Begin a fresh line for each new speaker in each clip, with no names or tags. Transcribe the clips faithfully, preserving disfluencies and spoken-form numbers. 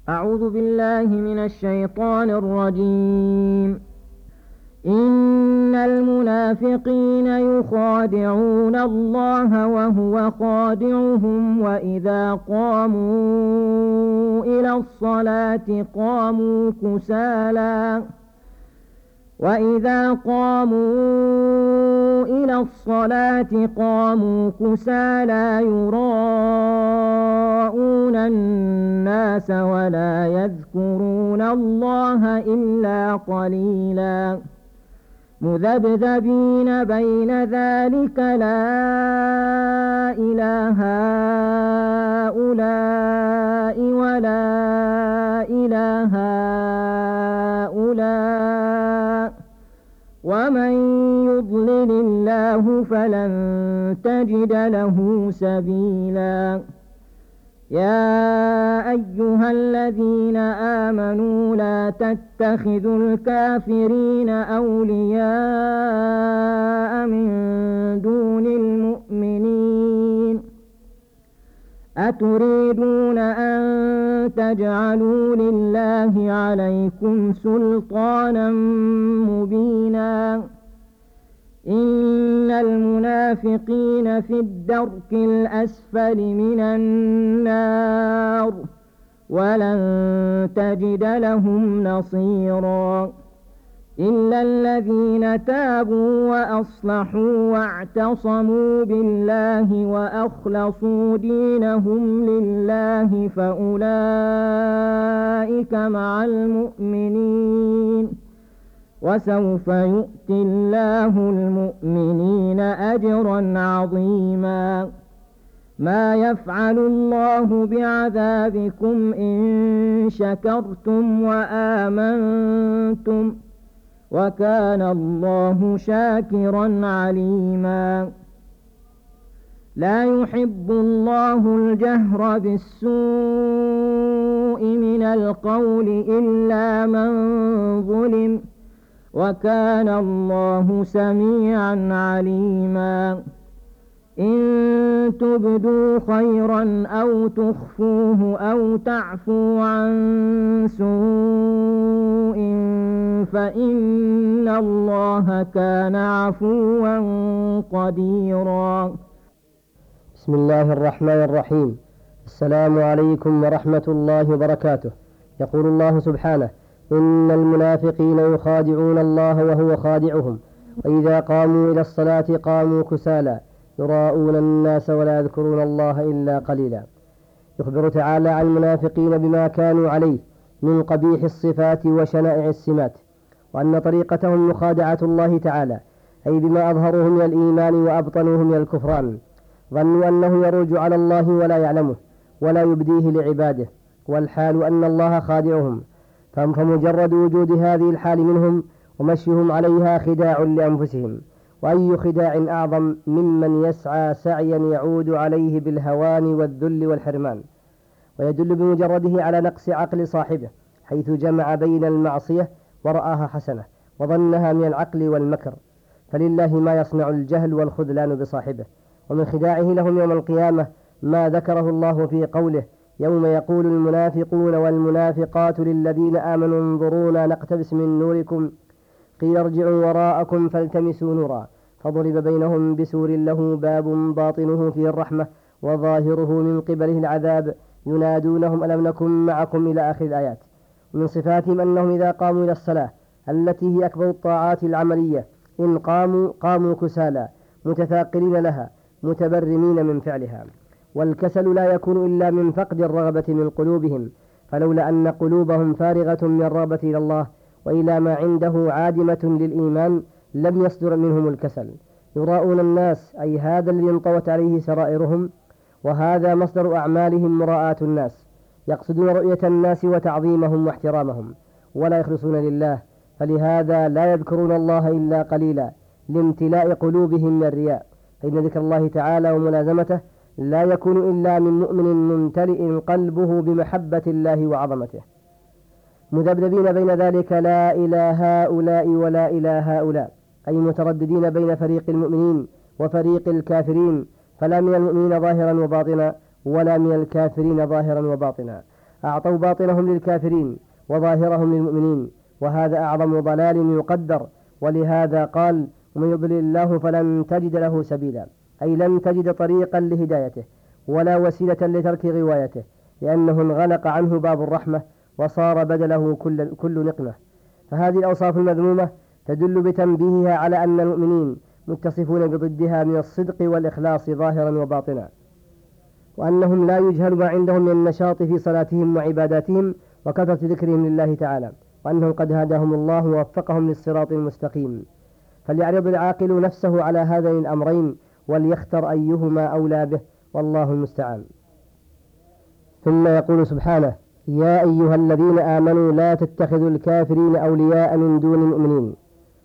أعوذ بالله من الشيطان الرجيم. إن المنافقين يخادعون الله وهو خادعهم وإذا قاموا إلى الصلاة قاموا كسالى وإذا قاموا إلى الصلاة قاموا كسالى يراءون الناس ولا يذكرون الله إلا قليلا مذبذبين بين ذلك لا إله هؤلاء ولا إله هؤلاء ومن يضلل الله فلن تجد له سبيلا. يا أيها الذين آمنوا لا تتخذوا الكافرين أولياء من دون المؤمنين أتريدون أن تجعلوا لله عليكم سلطانا مبينا. إن المنافقين في الدرك الأسفل من النار ولن تجد لهم نصيرا إلا الذين تابوا وأصلحوا واعتصموا بالله وأخلصوا دينهم لله فأولئك مع المؤمنين وسوف يؤتي الله المؤمنين أجرا عظيما. ما يفعل الله بعذابكم إن شكرتم وآمنتم وكان الله شاكرا عليما. لا يحب الله الجهر بالسوء من القول إلا من ظلم وكان الله سميعا عليما. إن تبدوا خيرا أو تخفوه أو تعفوا عن سوء فإن الله كان عفوا قديرا.
بسم الله الرحمن الرحيم. السلام عليكم ورحمة الله وبركاته. يقول الله سبحانه: إن المنافقين يخادعون الله وهو خادعهم وإذا قاموا إلى الصلاة قاموا كسالى يراءون الناس ولا يذكرون الله إلا قليلا. يخبر تعالى عن المنافقين بما كانوا عليه من قبيح الصفات وشنائع السمات، وأن طريقتهم مخادعة الله تعالى، أي بما أظهروه من الإيمان وأبطنوه من الكفران. ظنوا أنه يروج على الله ولا يعلمه ولا يبديه لعباده، والحال أن الله خادعهم، فمجرد وجود هذه الحال منهم ومشيهم عليها خداع لأنفسهم. وأي خداع أعظم ممن يسعى سعيا يعود عليه بالهوان والذل والحرمان، ويدل بمجرده على نقص عقل صاحبه، حيث جمع بين المعصية ورآها حسنة وظنها من العقل والمكر. فلله ما يصنع الجهل والخذلان بصاحبه. ومن خداعه لهم يوم القيامة ما ذكره الله في قوله: يوم يقول المنافقون والمنافقات للذين آمنوا انظرونا نقتبس من نوركم قيل ارجعوا وراءكم فالتمسوا نورا فضرب بينهم بسور له باب باطنه فيه الرحمة وظاهره من قبله العذاب ينادونهم ألم نكن معكم إلى آخر الآيات. ومن صفاتهم أنهم إذا قاموا إلى الصلاة التي هي أكبر الطاعات العملية إن قاموا قاموا كسالى متثاقلين لها متبرمين من فعلها. والكسل لا يكون إلا من فقد الرغبة من قلوبهم، فلولا أن قلوبهم فارغة من الرغبة إلى الله وإلى ما عنده عادمة للإيمان لم يصدر منهم الكسل. يراءون الناس، أي هذا الذي انطوت عليه سرائرهم، وهذا مصدر أعمالهم مراءة الناس، يقصدون رؤية الناس وتعظيمهم واحترامهم ولا يخلصون لله، فلهذا لا يذكرون الله إلا قليلا لامتلاء قلوبهم من الرياء. فإن ذكر الله تعالى وملازمته لا يكون إلا من مؤمن ممتلئ قلبه بمحبة الله وعظمته، مذبذبين بين ذلك لا إله هؤلاء ولا إله هؤلاء، أي مترددين بين فريق المؤمنين وفريق الكافرين، فلا من المؤمنين ظاهرا وباطنا ولا من الكافرين ظاهرا وباطنا. أعطوا باطنهم للكافرين وظاهرهم للمؤمنين، وهذا أعظم ضلال يقدر. ولهذا قال: ومن يضلل الله فلن تجد له سبيلا، أي لن تجد طريقا لهدايته ولا وسيلة لترك غوايته، لأنه انغلق عنه باب الرحمة وصار بدله كل, كل نقمة. فهذه الأوصاف المذمومة تدل بتنبيهها على أن المؤمنين متصفون بضدها من الصدق والإخلاص ظاهرا وباطنا، وأنهم لا يجهل ما عندهم من النشاط في صلاتهم وعباداتهم وكثرة ذكرهم لله تعالى، وأنهم قد هداهم الله ووفقهم للصراط المستقيم. فليعرض العاقل نفسه على هذين الأمرين وليختر أيهما أولى به، والله المستعان. ثم يقول سبحانه: يا أيها الذين آمنوا لا تتخذوا الكافرين أولياء من دون المؤمنين.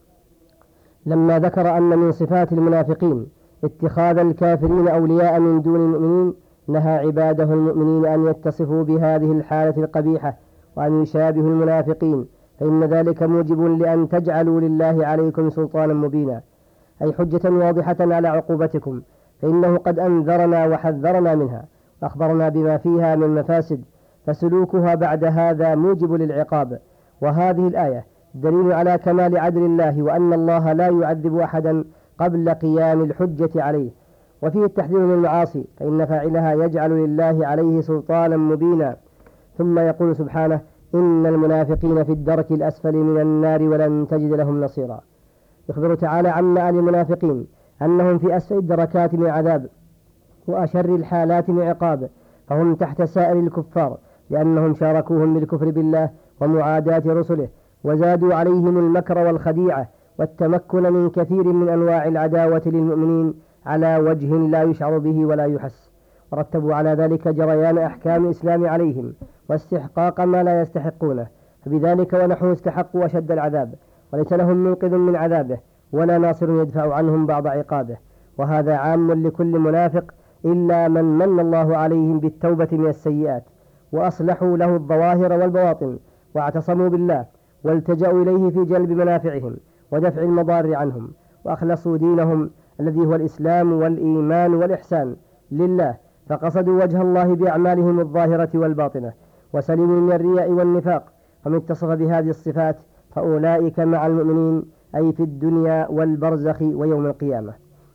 لما ذكر أن من صفات المنافقين اتخاذ الكافرين أولياء من دون المؤمنين، نهى عباده المؤمنين أن يتصفوا بهذه الحالة القبيحة وأن يشابهوا المنافقين، فإن ذلك موجب لأن تجعلوا لله عليكم سلطانا مبينا، أي حجة واضحة على عقوبتكم، فإنه قد أنذرنا وحذرنا منها وأخبرنا بما فيها من مفاسد، فسلوكها بعد هذا موجب للعقاب. وهذه الآية دليل على كمال عدل الله، وأن الله لا يعذب أحدا قبل قيام الحجة عليه. وفيه التحذير من المعاصي، فإن فاعلها يجعل لله عليه سلطانا مبينا. ثم يقول سبحانه: إن المنافقين في الدرك الأسفل من النار ولن تجد لهم نصيرا. يخبر تعالى عن مآل المنافقين أنهم في أسفل الدركات من عذاب وأشر الحالات من عقاب، فهم تحت سائر الكفار لأنهم شاركوهم بالكفر بالله ومعاداة رسله، وزادوا عليهم المكر والخديعة والتمكن من كثير من أنواع العداوة للمؤمنين على وجه لا يشعر به ولا يحس، ورتبوا على ذلك جريان أحكام الإسلام عليهم واستحقاق ما لا يستحقونه، فبذلك ونحو استحقوا أشد العذاب، وليس لهم منقذ من عذابه ولا ناصر يدفع عنهم بعض عقابه. وهذا عام لكل منافق إلا من من الله عليهم بالتوبة من السيئات وأصلحوا له الظواهر والبواطن واعتصموا بالله والتجأوا إليه في جلب منافعهم ودفع المضار عنهم، وأخلصوا دينهم الذي هو الإسلام والإيمان والإحسان لله، فقصدوا وجه الله بأعمالهم الظاهرة والباطنة، وسلموا من الرياء والنفاق. فمن اتصف بهذه الصفات فأولئك مع المؤمنين، أي في الدنيا والبرزخ ويوم القيامة.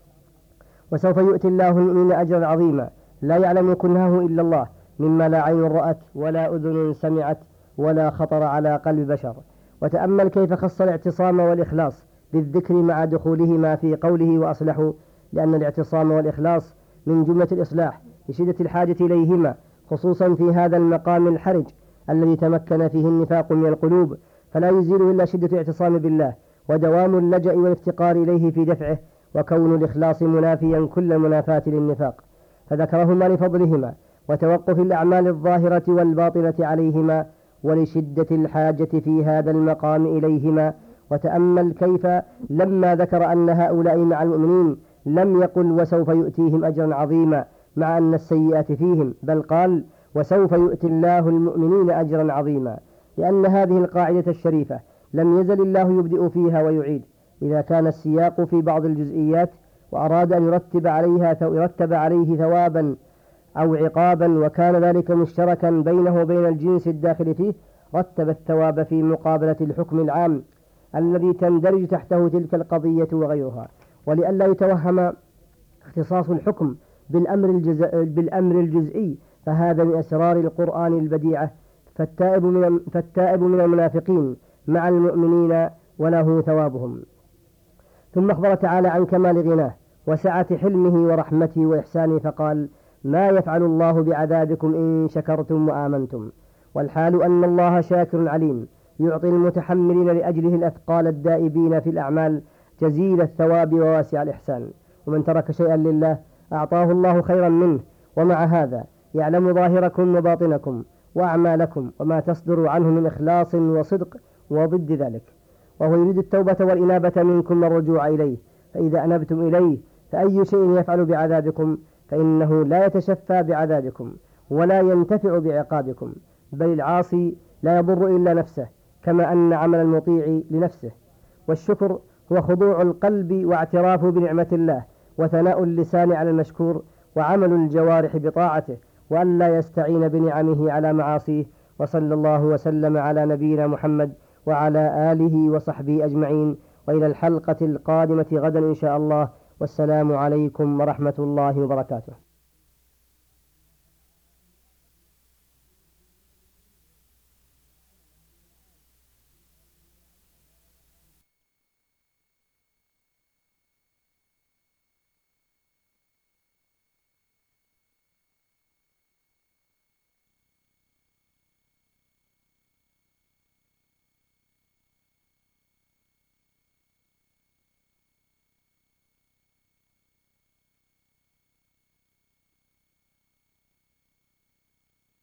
وسوف يؤتي الله المؤمنين أجرا عظيما لا يعلم كنهه إلا الله، مما لا عين رأت ولا أذن سمعت ولا خطر على قلب بشر. وتأمل كيف خص الاعتصام والإخلاص بالذكر مع دخولهما في قوله وأصلحوا، لأن الاعتصام والإخلاص من جملة الإصلاح لشدة الحاجة إليهما، خصوصا في هذا المقام الحرج الذي تمكن فيه النفاق من القلوب، فلا يزيل إلا شدة الاعتصام بالله ودوام اللجأ والافتقار إليه في دفعه، وكون الإخلاص منافيا كل منافاة للنفاق، فذكرهما لفضلهما وتوقف الأعمال الظاهرة والباطنة عليهما ولشدة الحاجة في هذا المقام إليهما. وتأمل كيف لما ذكر أن هؤلاء مع المؤمنين لم يقل وسوف يؤتيهم أجرا عظيما مع أن السيئات فيهم، بل قال وسوف يؤتي الله المؤمنين أجرا عظيما، لأن هذه القاعدة الشريفة لم يزل الله يبدئ فيها ويعيد. إذا كان السياق في بعض الجزئيات وأراد أن يرتب عليها يرتب عليه ثوابا أو عقابا، وكان ذلك مشتركا بينه وبين الجنس الداخل فيه، رتب الثواب في مقابلة الحكم العام الذي تندرج تحته تلك القضية وغيرها. ولئلا يتوهم اختصاص الحكم بالأمر, الجز... بالأمر الجزئي، فهذا من أسرار القرآن البديعة. فالتائب من, فالتائب من المنافقين مع المؤمنين وله ثوابهم. ثم أخبر تعالى عن كمال غناه وسعة حلمه ورحمته وإحسانه، فقال ما يفعل الله بعذابكم إن شكرتم وآمنتم، والحال أن الله شاكر عليم يعطي المتحملين لأجله الأثقال الدائبين في الأعمال جزيل الثواب وواسع الإحسان. ومن ترك شيئا لله أعطاه الله خيرا منه، ومع هذا يعلم ظاهركم وباطنكم وأعمالكم وما تصدر عنه من إخلاص وصدق وضد ذلك، وهو يريد التوبة والإنابة منكم والرجوع إليه. فإذا أنبتم إليه فأي شيء يفعل بعذابكم فإنه لا يتشفى بعذابكم ولا ينتفع بعقابكم، بل العاصي لا يضر إلا نفسه، كما أن عمل المطيع لنفسه. والشكر هو خضوع القلب واعتراف بنعمة الله، وثناء اللسان على المشكور، وعمل الجوارح بطاعته، وألا يستعين بنعمه على معاصيه. وصلى الله وسلم على نبينا محمد وعلى آله وصحبه أجمعين، وإلى الحلقة القادمة غدا إن شاء الله، والسلام عليكم ورحمة الله وبركاته.